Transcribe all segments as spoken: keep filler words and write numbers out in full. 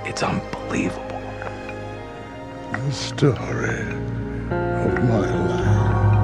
It's unbelievable. The story of my life.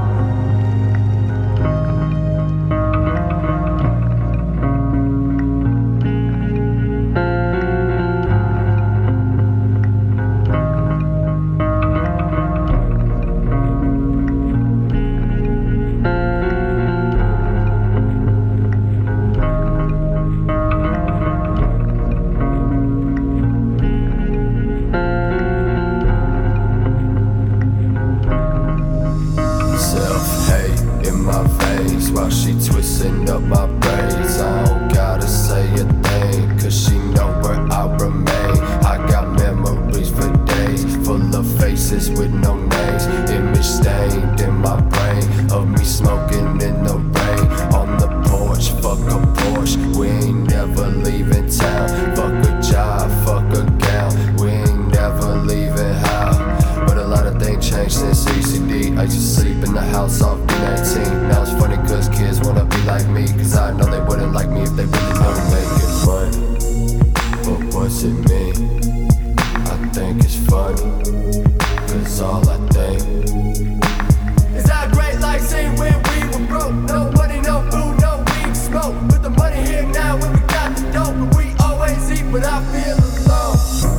While she twisting up my braids, I don't gotta say a thing, cause she know where I remain. I got memories for days, full of faces with no names. Image stained in my brain, of me smoking in the rain. On the porch, fuck a Porsche, we ain't never leaving town. Fuck a job, fuck a gown, we ain't never leaving how. But a lot of things changed since E C D. I used to sleep in the house off D nineteen. Now it's funny cause kids wanna be like me, cause I know they wouldn't like me if they really knew making money. But what's it mean? I think it's funny, cause all I think is how great life seemed when we were broke. No money, no food, no weed, smoke. But the money here now when we got the dope. But we always eat but I feel alone.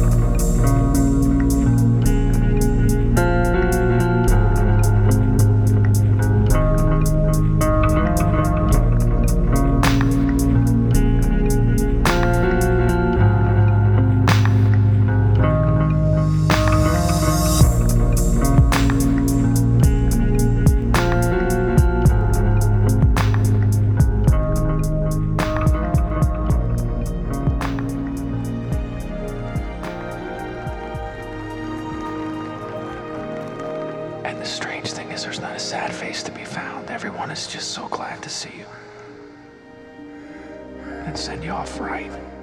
And the strange thing is there's not a sad face to be found. Everyone is just so glad to see you. And send you off right.